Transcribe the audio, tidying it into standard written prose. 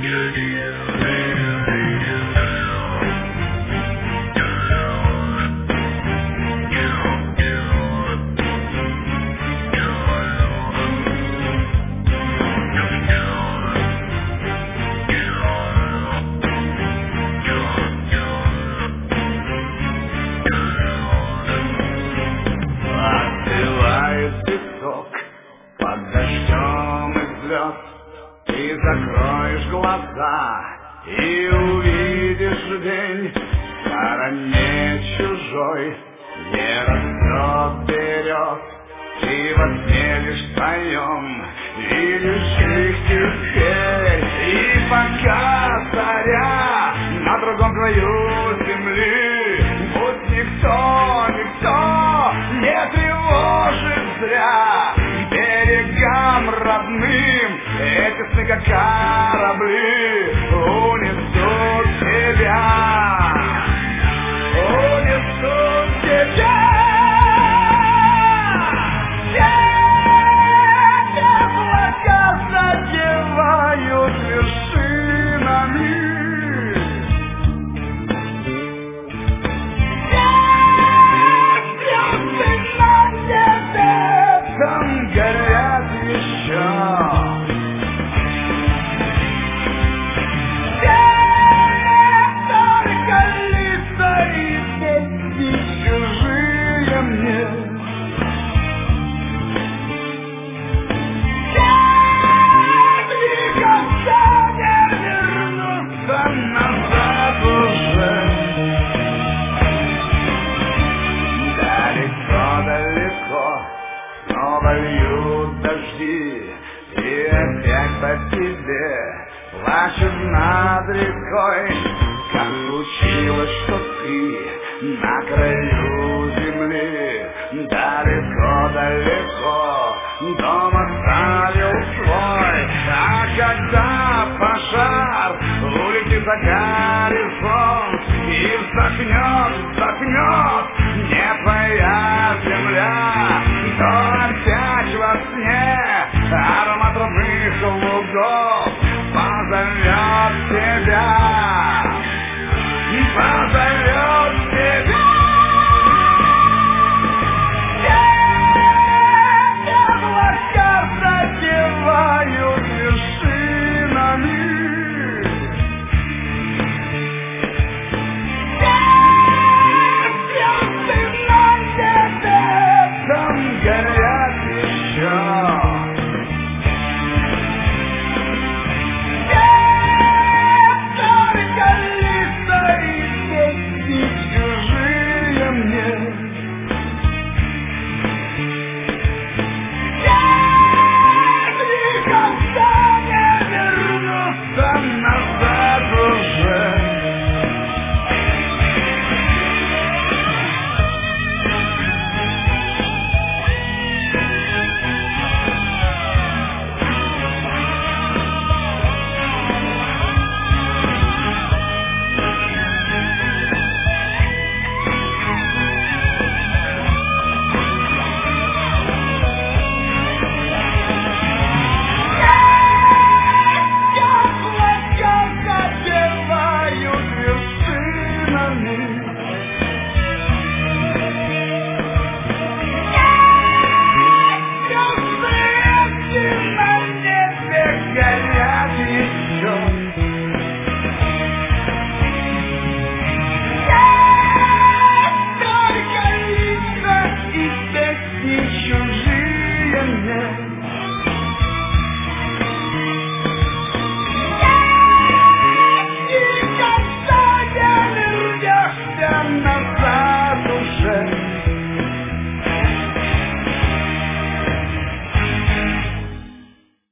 Под дождем и слез ты закроешь глаза и увидишь день в стороне чужой, где растет берез. Ты во сне лишь своем видишь их теперь, и пока заря на другом краю земли, пусть никто не тревожит зря. Берегам родным эти сны, как корабли, унесут тебя, унесут тебя. Облака задевают вершинами, звезды на небе там горят еще. Только лица и песни чужие мне. Никогда не вернуться назад уже. Далеко, снова льют дожди, и опять по тебе плачут над рекой. Как случилось, что ты на краю земли, далеко, дом оставил свой. А когда пожар улетит за горизонт и вздохнет не твоя земля, то опять во сне аромат родных лугов